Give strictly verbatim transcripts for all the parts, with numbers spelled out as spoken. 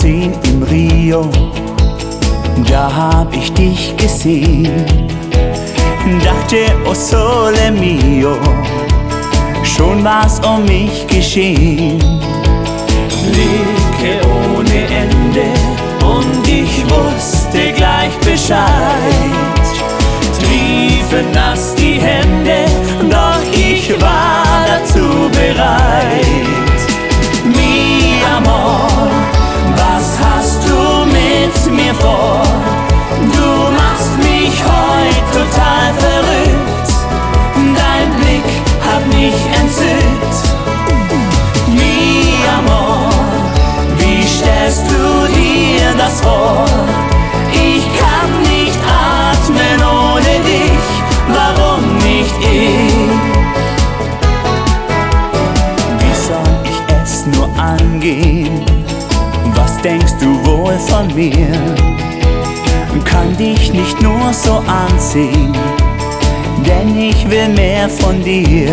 zweitausendzehn im Rio, da hab ich dich gesehen. Dachte, oh sole mio, schon war's um mich geschehen. Blicke ohne Ende und ich wusste gleich Bescheid. Triefen nass die Hände, doch ich war dazu bereit. Mi amor, was hast du mit mir vor? Du machst mich heut total verrückt. Dein Blick hat mich entzückt. Mi amor, wie stellst du dir das vor? Ich kann nicht atmen ohne dich, warum nicht ich? Wie soll ich es nur angehen? Was denkst du wohl von mir? Kann dich nicht nur so ansehen, denn ich will mehr von dir.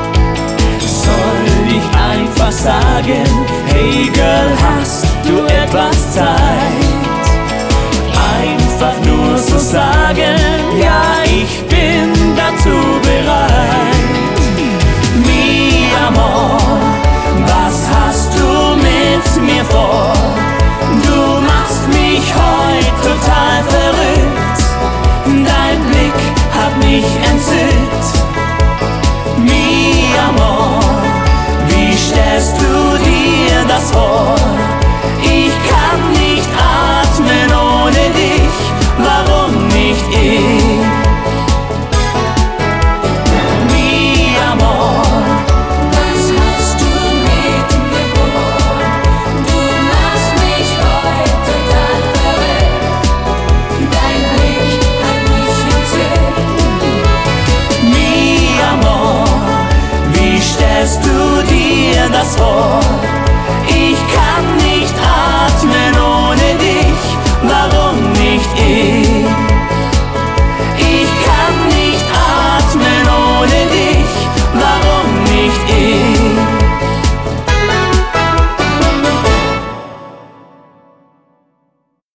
Soll ich einfach sagen, hey Girl, hast du etwas Zeit? Einfach nur so sagen, ja, ich bin dazu bereit. Mi amor, was hast du mit mir vor? Du machst mich heut total verrückt. Dein Blick hat mich entzückt. Mi amor, wie stellst du dir das vor? Ich kann nicht atmen ohne dich, warum nicht ich? Mi amor, was hast du mit mir vor? Du machst mich heut total verrückt. Dein Blick hat mich entzückt. Mi amor, wie stellst du dir das vor?